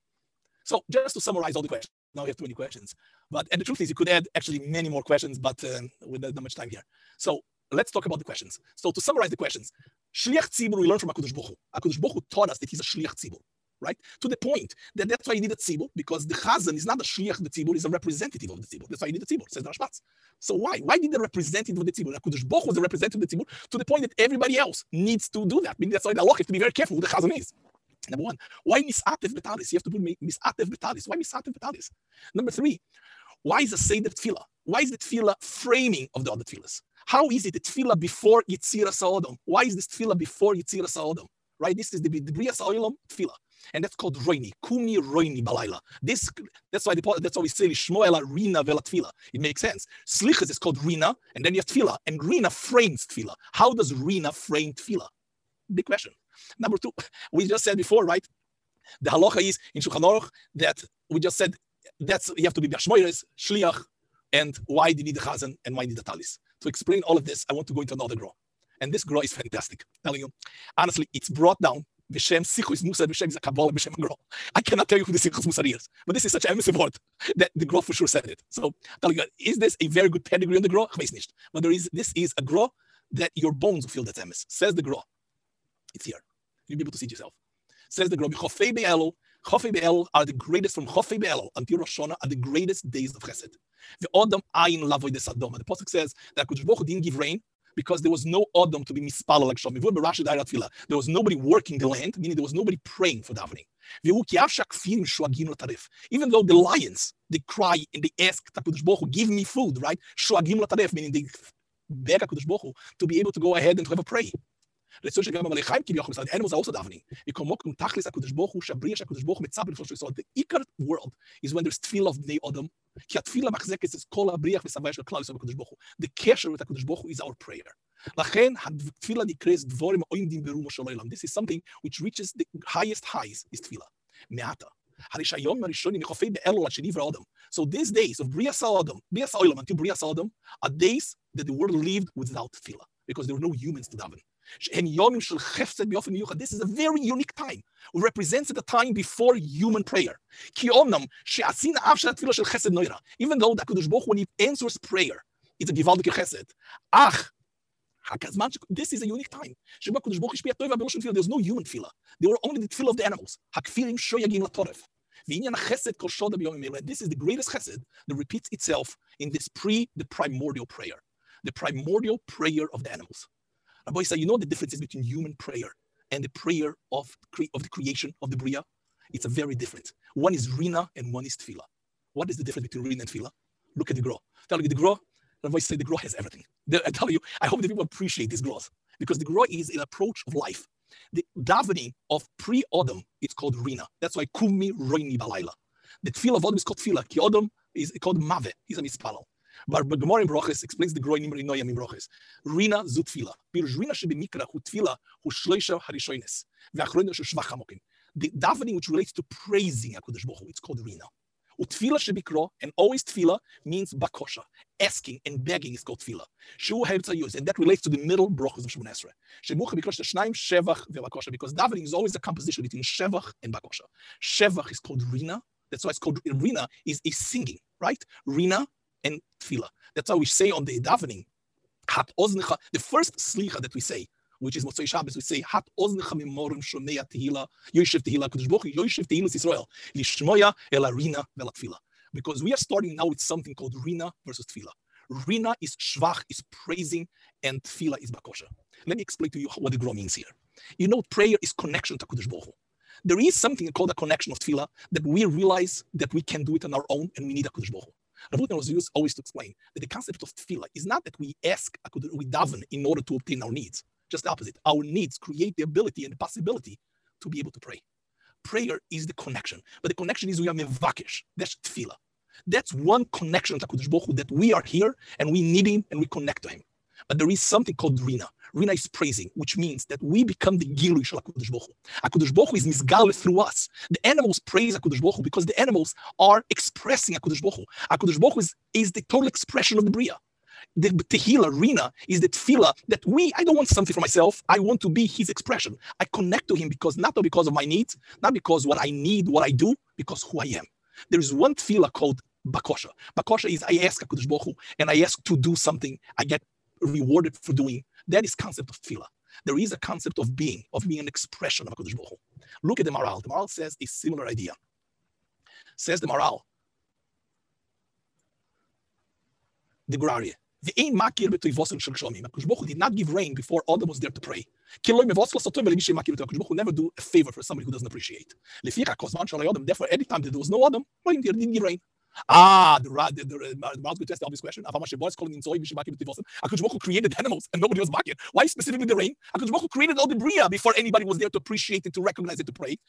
Speaker 2: So just to summarize all the questions. Now we have too many questions, but and the truth is you could add actually many more questions, but uh, with not much time here. So. Let's talk about the questions. So to summarize the questions, Shliach Tzibur we learn from HaKadosh Baruch Hu. HaKadosh Baruch Hu taught us that he's a Shliach Tzibur, right? To the point that that's why you need a Tzibur, because the Chazan is not a Shliach the Tzibur, he's a representative of the Tzibur. That's why you need a Tzibur, says the Rashbaz. So why? Why did the representative of the Tzibur? HaKadosh Baruch Hu was the representative of the Tzibur to the point that everybody else needs to do that. Meaning that's why the Allah has to be very careful who the Chazan is. Number one, why Misatev Betalis? You have to put Misatev Betalis. Why Misatev Betalis? Number three, why is a Seder Tefillah? Why is the tefillah framing of the other tefillahs? How is it the tefillah before Yetziras Ha'odam? Why is this tefillah before Yetziras Ha'odam? Right? This is the, the Brias Ha'olam tefillah. And that's called Roini. Kumi Roini Balayla. This, that's why the, that's why we say Shmoela Rina Vela Tefillah. It makes sense. Slichas is called Rina, and then you have Tefillah. And Rina frames Tefillah. How does Rina frame Tefillah? Big question. Number two, we just said before, right? The halacha is in Shulchan Aruch that we just said that's you have to be B'Shmoyres, Shliach, and why do you need the Chazan and why do you need the Talis? To explain all of this, I want to go into another gra. And this gra is fantastic. I'm telling you, honestly, it's brought down. B'Shem Sichus Musar, B'Shem Zakabal, B'Shem gra. I cannot tell you who the Sichus Musar is, but this is such an eminent word that the gra for sure said it. So, I'm telling you, is this a very good pedigree on the gra? But there is, this is a gra that your bones will feel that's emes. Says the gra. It's here. You'll be able to see it yourself. Says the gra. Chofei Be'elul. Chofei Be'elul are the greatest from Chofei Be'elul until Rosh Hashanah are the greatest days of Chesed. The Odom Ayin Lavoy de Sadom. The Pasuk says that Kodesh Baruch Hu didn't give rain because there was no Odom to be mispala like Shom. There was nobody working the land, meaning there was nobody praying for davening. Even though the lions, they cry and they ask Kodesh Baruch Hu, give me food, right? Meaning they beg Kodesh Baruch Hu to be able to go ahead and to have a pray. The animals are also davening. The Ikar world is when there's tefillah of Bnei Adam. The kesher with HaKadosh Baruch Hu is our prayer. This is something which reaches the highest highs, is tefillah. So these days of Brias Ha'odam, Brias Ha'olam until Brias Ha'odam are days that the world lived without tefillah because there were no humans to daven. This is a very unique time. It represents the time before human prayer. Even though the HaKadosh Baruch Hu, when he answers prayer, it's a givaldik chesed. Ach, this is a unique time. There's no human tefillah. There were only the tefillah of the animals. This is the greatest chesed that repeats itself in this pre, the primordial prayer. The primordial prayer of the animals. Rabbi say, you know the differences between human prayer and the prayer of, cre- of the creation of the Bria? It's a very different. One is Rina and one is Tefillah. What is the difference between Rina and Tefillah? Look at the Gra. Tell you the Gra, Rabbi say the Gra has everything. The, I tell you, I hope that people appreciate this Gra because the Gra is an approach of life. The davening of pre-Adam, it's called Rina. That's why Kumi Roini Balayla. The Tefillah of Adam is called Tefillah. Ki Adam is called Mave. He's a mispalal. But Gemara in Broches explains the groin in Noyam in Broches. Rina zu tefila. Pirush Rina should be mikra hu tefila hu shloisha harishoines. Ve'achroina shu shvach hamokim. The davening which relates to praising HaKadosh Baruch Hu, it's called Rina. Utfila should be kro, and always tefila means bakosha, asking and begging is called tefila. Shu hayutzayuz, and that relates to the middle brachos of Shemon Esrei. Shemucha bikosh shnaim shevach ve'bakosha, because davening is always a composition between shevach and bakosha. Shevach is called Rina. That's why it's called Rina. Is is singing, right? Rina and tefillah. That's why we say on the davening, hat oznecha, the first slicha that we say, which is Motzei Shabbos, we say, hat oznecha mimorim shomei tehila, yoshev tehila, Kodesh Baruch Hu, yoshev tehilus Yisrael, lishmoya ela rina vela tefillah. Because we are starting now with something called Rina versus tefillah. Rina is shvach, is praising, and tefillah is bakosha. Let me explain to you what the Gra means here. You know, prayer is connection to Kodesh Baruch Hu. There is something called a connection of tefillah that we realize that we can do it on our own and we need a Kodesh Baruch Hu. Rav Hutner was used always to explain that the concept of tefillah is not that we ask, we daven in order to obtain our needs. Just the opposite. Our needs create the ability and the possibility to be able to pray. Prayer is the connection, but the connection is we are mevakesh. That's tefillah. That's one connection to HaKadosh Baruch Hu, that we are here and we need him and we connect to him. But there is something called Rina. Rina is praising, which means that we become the Gilui Shel HaKadosh Baruch Hu. HaKadosh Baruch Hu is misgale through us. The animals praise HaKadosh Baruch Hu because the animals are expressing HaKadosh Baruch Hu. HaKadosh Baruch Hu is, is the total expression of the Bria. The Tehillah, Rina, is the tefillah that we, I don't want something for myself. I want to be his expression. I connect to him because, not because of my needs, not because what I need, what I do, because who I am. There is one tefillah called Bakosha. Bakosha is I ask HaKadosh Baruch Hu and I ask to do something. I get rewarded for doing. That is concept of tefillah. There is a concept of being, of being an expression of HaKadosh Baruch Hu. Look at the Maral. The Maral says a similar idea. Says the Maral, the Gurari, the ein makir b'toivos shel shomim. HaKadosh Baruch Hu did not give rain before Adam was there to pray. HaKadosh Baruch Hu never do a favor for somebody who doesn't appreciate. Therefore, anytime that there was no Adam, he didn't give rain. Ah, the the the, the, the Malchut test the obvious question. HaKadosh Baruch Hu created animals and nobody was baking. Why specifically the rain? HaKadosh Baruch Hu created all the bria before anybody was there to appreciate it, to recognize it, to pray.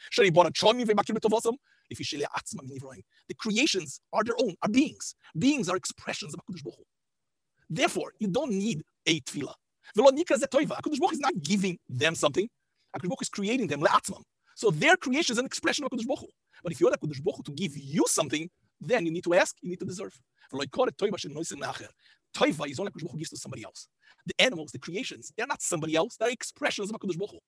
Speaker 2: The creations are their own, are beings. Beings are expressions of HaKadosh Baruch Hu. Therefore, you don't need a tefillah. HaKadosh Baruch Hu is not giving them something. HaKadosh Baruch Hu is creating them le'atzmam. So their creation is an expression of HaKadosh Baruch Hu. But if you want HaKadosh Baruch Hu to give you something, then you need to ask, you need to deserve. Toiva is only HaKadosh Baruch Hu gives to somebody else. The animals, the creations, they're not somebody else, they're expressions of HaKadosh Baruch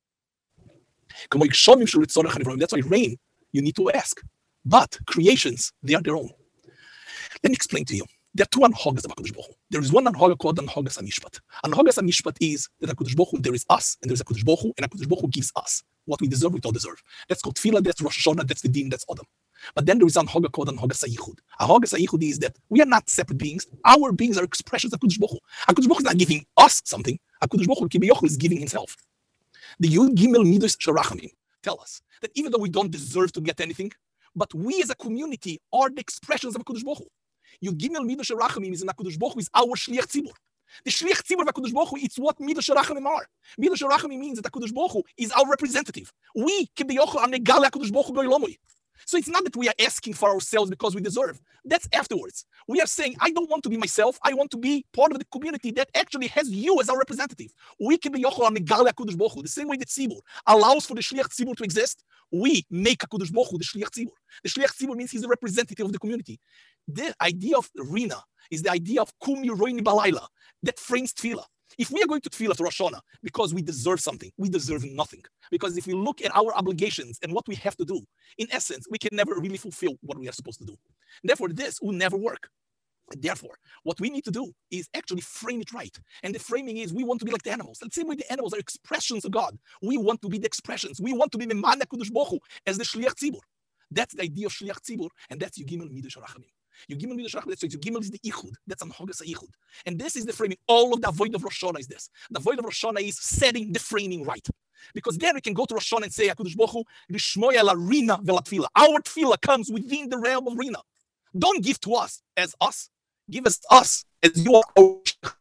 Speaker 2: Hu. That's why rain, you need to ask. But creations, they are their own. Let me explain to you. There are two anhogas of HaKadosh Baruch Hu. There is one anhoga called anhogas HaMishpat. Anhogas HaMishpat is that HaKadosh Baruch Hu, there is us, and there is HaKadosh Baruch Hu, and HaKadosh Baruch Hu gives us what we deserve, we don't deserve. That's called tefillah, that's Rosh Hashanah, that's the din, that's Adam. But then there is anhoga called anhogas HaYichud. Anhogas HaYichud is that we are not separate beings. Our beings are expressions of HaKadosh Baruch Hu. HaKadosh Baruch Hu is not giving us something. HaKadosh Baruch Hu Kibiyochel is giving himself. The Yud Gimel Midos Sharachamim tell us that even though we don't deserve to get anything, but we as a community are the expressions of HaKadosh Baruch Hu. Yud Gimel Midos Sharachamim is in HaKadosh Baruch Hu is our Shliach Tzibur. The Shliach Tzibur of HaKadosh Baruch Hu, it's what Midos Sharachamim are. Midos Sharachamim means that HaKadosh Baruch Hu is our representative. We Kibiyochel are Negale HaKadosh Baruch Hu Goylomoi. So it's not that we are asking for ourselves because we deserve. That's afterwards. We are saying, I don't want to be myself. I want to be part of the community that actually has you as our representative. We can be Yochel Megale HaKadosh Baruch Hu. The same way that Tzibur allows for the Shliach Tzibur to exist, we make HaKadosh Baruch Hu the Shliach Tzibur. The Shliach Tzibur means he's the representative of the community. The idea of Rina is the idea of Kum Yiroini Balayla that frames Tefillah. If we are going to Tefillah to Rosh Hashanah because we deserve something, we deserve nothing. Because if we look at our obligations and what we have to do, in essence, we can never really fulfill what we are supposed to do. Therefore, this will never work. Therefore, what we need to do is actually frame it right. And the framing is we want to be like the animals. And the same way the animals are expressions of God. We want to be the expressions. We want to be Meman HaKadosh Baruch Hu as the Shliach Tzibur. That's the idea of Shliach Tzibur, and that's Yugimel Midos Sharachamim. Yugimel Midos Sharachamim, that's Yugimel is the Ichud. That's Anhogas HaYichud. And this is the framing. All of the avoid of Rosh Hashanah is this. The avoid of Rosh Hashanah is setting the framing right. Because then we can go to Rosh Hashanah and say, HaKadosh Baruch Hu, Lishmoya la Rina vela Tefillah. Our Tefillah comes within the realm of Rina. Don't give to us as us. Give us us as you are our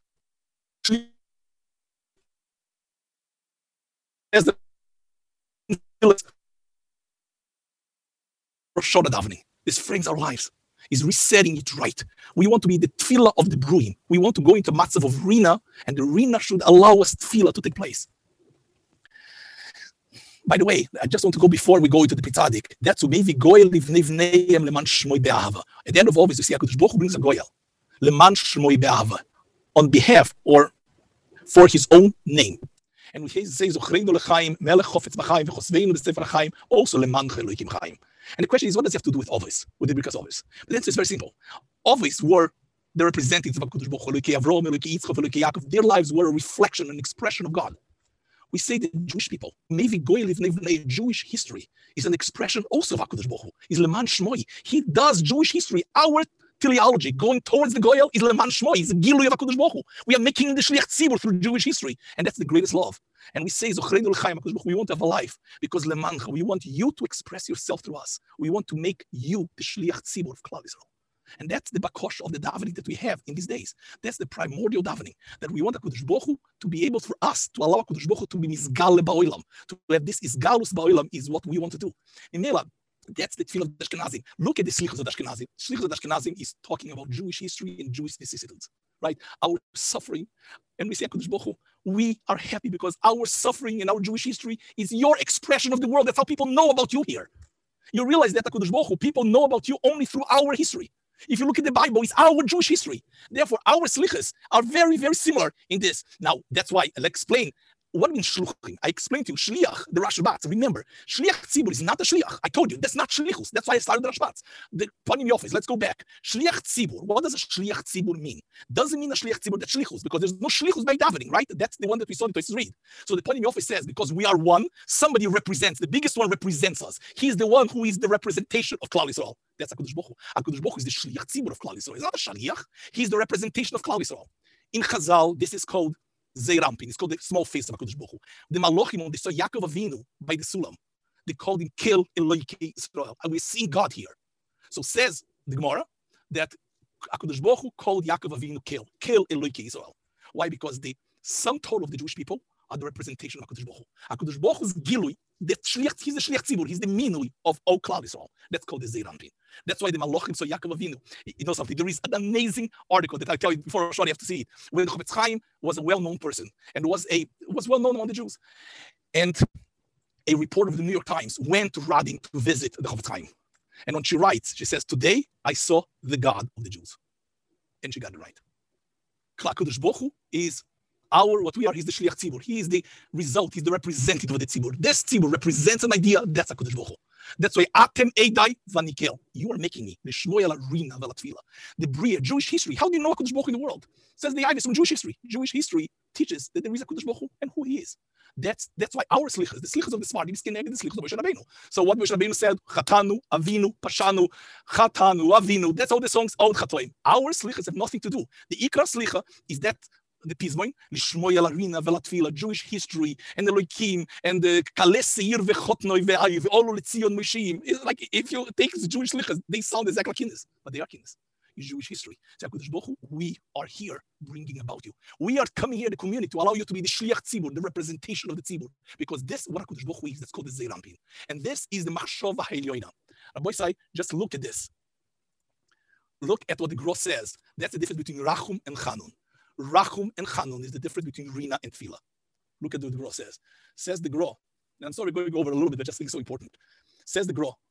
Speaker 2: as the Rosh Hashanah davening. This frames our lives. Is resetting it right. We want to be the tefillah of the brewing. We want to go into matzav of Rina, and the Rina should allow us tefillah to take place. By the way, I just want to go before we go into the Pitzadik. That's maybe goyel livnevneim leman shmoi be'ahava. At the end of all this, you see HaKadosh Baruch Hu brings a goyel leman shmoi be'ahava on behalf or for his own name. And we say zochreinu lechaim melech chofetz b'chaim v'chosveinu b'sefer chaim also leman chelokim chaim. And the question is, what does it have to do with Ovis, with the Birkas Ovis? But the answer is very simple. Ovis were the representatives of HaKadosh Baruch Hu, Elokei Avrom, Elokei Yitzchak, Elokei Yaakov. Their lives were a reflection, an expression of God. We say that Jewish people, maybe Goy Livnei, Jewish history is an expression also of HaKadosh Baruch Hu. Is Leman Shmoi. He does Jewish history. Our teleology going towards the Goyel is Leman Shmoi. It's a Gilui of HaKadosh Baruch Hu. We are making the Shliach Tzibur through Jewish history, and that's the greatest love. And we say, Zochreinu l'chaim, HaKadosh Baruch Hu, we want to have a life because Lemancha, we want you to express yourself through us. We want to make you the Shliach Tzibur of Klal Yisrael. And that's the bakosh of the davening that we have in these days. That's the primordial davening, that we want HaKadosh Baruch Hu to be able for us to allow HaKadosh Baruch Hu to be Mizgal Ba'olam, to have this Izgalus Ba'olam is what we want to do. In Mela, that's the tefillah of the Ashkenazim. Look at the Slichos of the Ashkenazim. Slichos of the Ashkenazim is talking about Jewish history and Jewish vicissitudes, right? Our suffering. And we say, HaKadosh Baruch Hu, we are happy because our suffering and our Jewish history is your expression of the world. That's how people know about you here. You realize that, HaKadosh Baruch Hu, people know about you only through our history. If you look at the Bible, it's our Jewish history. Therefore, our slichas are very, very similar in this. Now, that's why I'll explain. What means shluchim? I explained to you, shliach, the Rashbatz. Remember, shliach tzibur is not a shliach. I told you, that's not shlichus. That's why I started the Rashbatz. The Panim Yofis, let's go back. Shliach tzibur, what does a shliach tzibur mean? Doesn't mean a shliach tzibur that's shlichus, because there's no shlichus by davening, right? That's the one that we saw in Tosis read. So the Panim Yofis says, because we are one, somebody represents, the biggest one represents us. He's the one who is the representation of Klal Yisrael. That's HaKadosh Baruch Hu. HaKadosh Baruch Hu is the shliach tzibur of Klal Yisrael. He's not a shliach. He's the representation of Klal Yisrael. In Chazal, this is called Zeirampin. It's called the small face of HaKadosh Baruch Hu. The Malachim, when they saw Yaakov Avinu by the Sulam, they called him Kel Elokei Israel. And we're seeing God here. So says the Gemara, that HaKadosh Baruch Hu called Yaakov Avinu Kel, Kel Eloke Israel. Why? Because the sum total of the Jewish people are the representation of HaKadosh Baruch Hu. HaKadosh Baruch Hu's Gilui, the shliach, he's the Shliach Tzibur, he's the Minui of all Klal Israel. That's called the Zeir Anpin. That's why the Malachim saw Yaakov Avinu. You know something? There is an amazing article that I tell you before Rosh Hashanah, you have to see it. When Chofetz Chaim was a well-known person and was a was well-known among the Jews. And a reporter of the New York Times went to Radin to visit the Chofetz Chaim. And when she writes, she says, "Today I saw the God of the Jews." And she got it right. HaKadosh Baruch Hu is our, what we are, he's the Shliach Tzibur. He is the result, he's the representative of the Tzibur. This Tzibur represents an idea, that's HaKadosh Baruch Hu. That's why Atem Eidai Vanikel. You are making me. The Shmoyel Arina Velatfila. The Bria, Jewish history. How do you know HaKadosh Baruch Hu in the world? Says the Ivis from Jewish history. Jewish history teaches that there is HaKadosh Baruch Hu and who he is. That's that's why our slichas, the slichas of the Sfardim, is connected to the slichas of Moshe Rabbeinu. So what Moshe Rabbeinu said, Chatanu, Avinu, Pashanu, Chatanu, Avinu, that's all the songs, all Chatoim. Our slichas have nothing to do. The Ikar slicha is that the Pizmoin, Lishmoy Elarina, Velatfila, Jewish history, and the Elohim, and the Kaleseir Vechotnoi Ve'ayiv, all Letzion Mosheim. It's like if you take the Jewish slichas, they sound exactly like Kinnis, but they are Kinnis. Is Jewish history. So HaKadosh Baruch Hu, we are here bringing about you. We are coming here, the community, to allow you to be the Shliach Tzibur, the representation of the Tzibur. Because this, what HaKadosh Baruch Hu is, that's called the Zeir Anpin. And this is the Machshava HaElyoina. Rabbi Sai, just look at this. Look at what the Gro says. That's the difference between Rachum and Chanun. Rachum and Chanun is the difference between Rina and Tefillah. Look at what the Gro says. Says the Gro. And I'm sorry going over a little bit, but I just think it's so important. Says the Gro.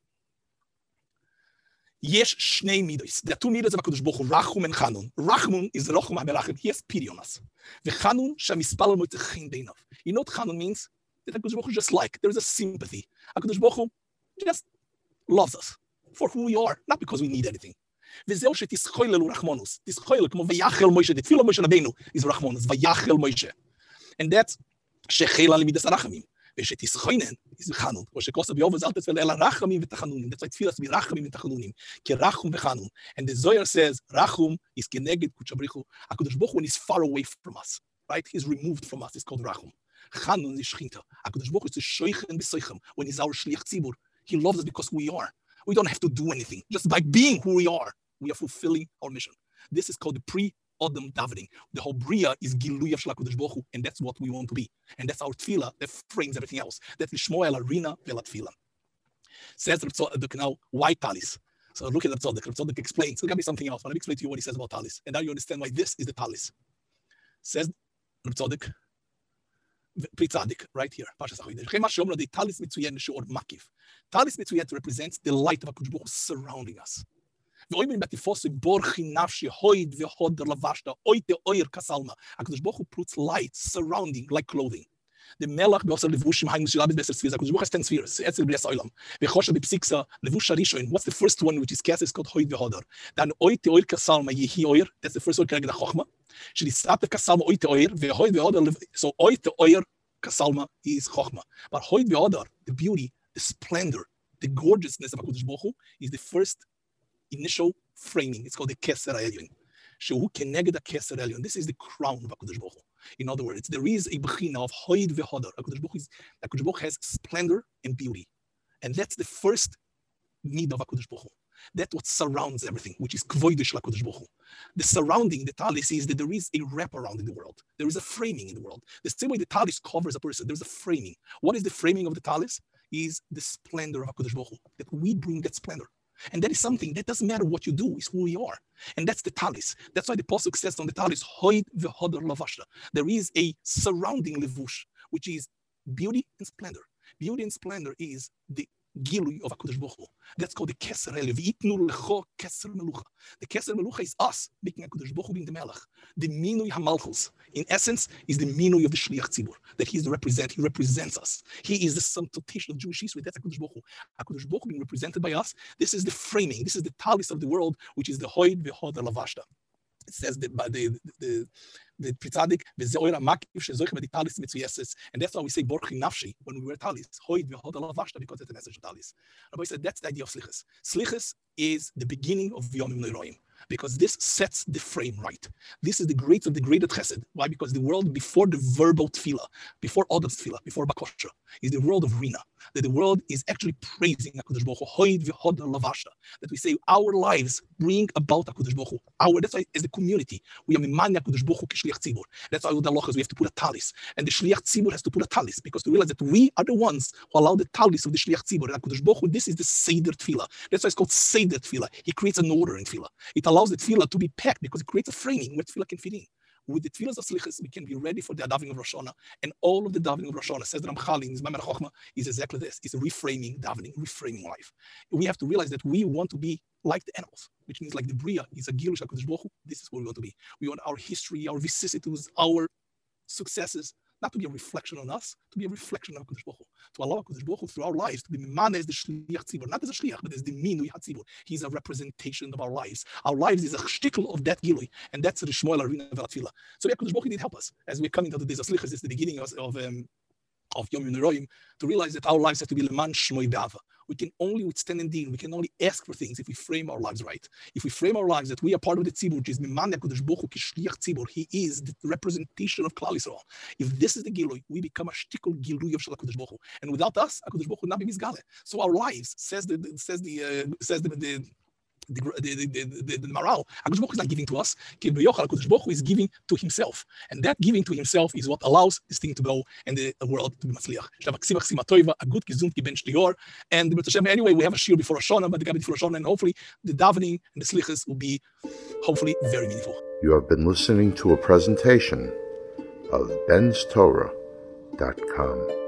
Speaker 2: Yesh shnei midos. There are two midos of HaKadosh Baruch Hu, Rachum and Chanun. Rachum is Rachum HaMelachim. He has pity on us. V'Chanun shamispal moitechin beinav. You know what Chanun means? That HaKadosh Baruch Hu just like. There is a sympathy. HaKadosh Baruch Hu just loves us for who we are, not because we need anything. V'zeu shetischoilelu rachmonus. Tischoilelu, כמו v'yachel Moshe. The tefillah Moshe Rabbeinu is rachmonus. V'yachel Moshe. And that's shechela limidas arachamim. ושתסכוינן, זה חנון, או שכוסה ביובז אל תצפל אלא רחמים ותחנונים. That's why tefillah be rachamim ותחנונים, כי רחום וחנון. And the Zohar says, rachum is keneged קודשא בריך hu. HaKadosh Baruch Hu, when he's far away from us, right? He's removed from us, it's called rachum. Chanun is shchinta. HaKadosh Baruch Hu is the shoichen b'soichem. When he's our shliach tzibur, he loves us because we are. We don't have to do anything. Just by being who we are, we are fulfilling our mission. This is called the pre Adam davening. The whole Bria is Gilui of HaKadosh Baruch Hu, and that's what we want to be. And that's our tefillah that frames everything else. That's Lishmoy Elarina Velatfila. Says Reb Tzadok now, why talis? So look at Reb Tzadok. Reb Tzadok explains. So there can be something else, but let me explain to you what he says about talis. And now you understand why this is the talis. Says Reb Tzadok, Pritzadik, right here. Talis Mitzuyet represents the light of HaKadosh Baruch Hu surrounding us. HaKadosh Baruch Hu puts light surrounding like clothing. The Melach be'osar levushim haim shilabes be'eser tzvira. HaKadosh Baruch Hu has ten spheres. Etzel b'les olam. V'chosha b'psiksa levush harishon. What's the first one which is cast? It's called hoid v'hodar. Then oite oir kasalma yehi oir. That's the first one connected to chokhmah. Shlisat kasalma oite oir v'hoid v'hodar. So oite oir kasalma is chokhmah. But hoid v'hodar, the beauty, the splendor, the gorgeousness of HaKadosh Baruch Hu is the first initial framing. It's called the Keser HaElyon. Shehu keneged HaKeser HaElyon. This is the crown of HaKadosh Baruch Hu. In other words, there is a bechina of hoid v'hodar. HaKadosh Baruch Hu is, HaKadosh Baruch Hu has splendor and beauty. And that's the first need of HaKadosh Baruch Hu. That's what surrounds everything, which is kvoidish HaKadosh Baruch Hu. The surrounding, the talis, is that there is a wraparound in the world. There is a framing in the world. The same way the talis covers a person, there's a framing. What is the framing of the talis? Is the splendor of HaKadosh Baruch Hu. That we bring that splendor. And that is something that doesn't matter what you do, it's who you are. And that's the talis. That's why the Pasuk says on the talis, hoid v'hodar lavashta. There is a surrounding levush, which is beauty and splendor. Beauty and splendor is the Gilui of HaKadosh Baruch Hu. That's called the Keser HaElyon. V'itnu lecho Keser Melucha. The Keser Melucha is us making HaKadosh Baruch Hu being the Melech. The Minui HaMalchus, in essence, is the Minui of the Shliach Tzibur. That he is the represent. He represents us. He is the sum totation of Jewish history. That's HaKadosh Baruch Hu. HaKadosh Baruch Hu being represented by us. This is the framing. This is the talis of the world, which is the Hoid v'Hodar Lavashta. It says that by the the the Pritzadik v'zeoira makif shezoich b'di talis mitzuyeses, and that's why we say borchi nafshi when we wear talis hoid v'hodar lavashta, because it's a message of talis. Rabbi said that's the idea of slichus. Slichus is the beginning of Yomim Noraim. because this sets the frame right. This is the great of the greater chesed. Why? Because the world before the verbal tefillah, before Adam's tefillah, before Bakosha, is the world of Rina. That the world is actually praising HaKadosh Baruch Hu, Hoid v'hod lavasha. That we say our lives bring about HaKadosh Baruch Hu. Our, that's why as the community, we are mimani HaKadosh Baruch Hu k'shliach tzibur. That's why with the halachas we have to put a talis. And the shliach tzibur has to put a talis, because to realize that we are the ones who allow the talis of the shliach tzibur. And HaKadosh Baruch Hu, this is the Seder tefillah. That's why it's called Seder tefillah. He creates an order in tefillah. It allows the tefillah to be packed because it creates a framing where tefillah can fit in. With the tefillahs of slichas, we can be ready for the davening of Rosh Hashanah. And all of the davening of Rosh Hashanah, says the Ramchal in his Maimer Chochmah, is exactly this. It's reframing davening, reframing life. We have to realize that we want to be like the animals, which means like the Bria is a Gilush HaKadosh Baruch Hu. This is what we want to be. We want our history, our vicissitudes, our successes, not to be a reflection on us, to be a reflection of HaKadosh Baruch Hu. To allow HaKadosh Baruch Hu through our lives to be Mimane as the Shliach Tzibur, not as a Shliach, but as the Minui HaTzibur. He's a representation of our lives. Our lives is a shtickle of that Gilui, and that's the Shmuel Arina Velatfila. So HaKadosh Baruch Hu did help us as we're coming to the days of Slichas. It's the beginning of, of um, of Yom Yeroim, to realize that our lives have to be Leman Shmoi Be'ava. We can only withstand indeed, we can only ask for things if we frame our lives right. If we frame our lives that we are part of the Tzibur, which is Miman HaKadosh Baruch Hu K'shliach Tzibur, he is the representation of Klal Yisrael. If this is the Gilui, we become a shtickle Gilui of HaKadosh Baruch Hu. And without us, HaKadosh Baruch Hu would not be Mizgale. So our lives, says the, says the, uh, says the, the The, the, the, the, the moral, HaKadosh Baruch Hu is not giving to us. HaKadosh Baruch Hu is giving to himself. And that giving to himself is what allows this thing to go and the world to be matzliach. A good gesund ben shtior. And anyway, we have a shir before Rosh Hashanah, but the Gabi before Rosh Hashanah, and hopefully the davening and the slichas will be hopefully very meaningful.
Speaker 1: You have been listening to a presentation of bens torah dot com.